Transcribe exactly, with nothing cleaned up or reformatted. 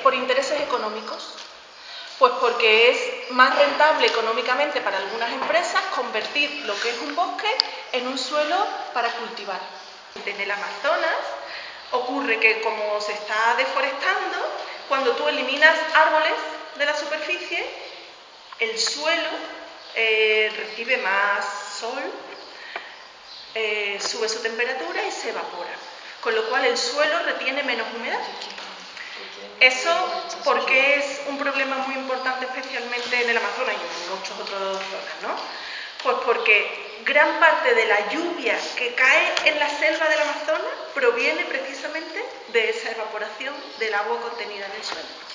por intereses económicos. Pues porque es más rentable económicamente para algunas empresas convertir lo que es un bosque en un suelo para cultivar. En el Amazonas ocurre que como se está deforestando, cuando tú eliminas árboles de la superficie, el suelo eh, recibe más sol, eh, sube su temperatura y se evapora, con lo cual el suelo retiene menos humedad. Eso porque es un problema muy importante especialmente en el Amazonas y en muchas otras zonas, ¿no? Pues porque gran parte de la lluvia que cae en la selva del Amazonas proviene precisamente de esa evaporación del agua contenida en el suelo.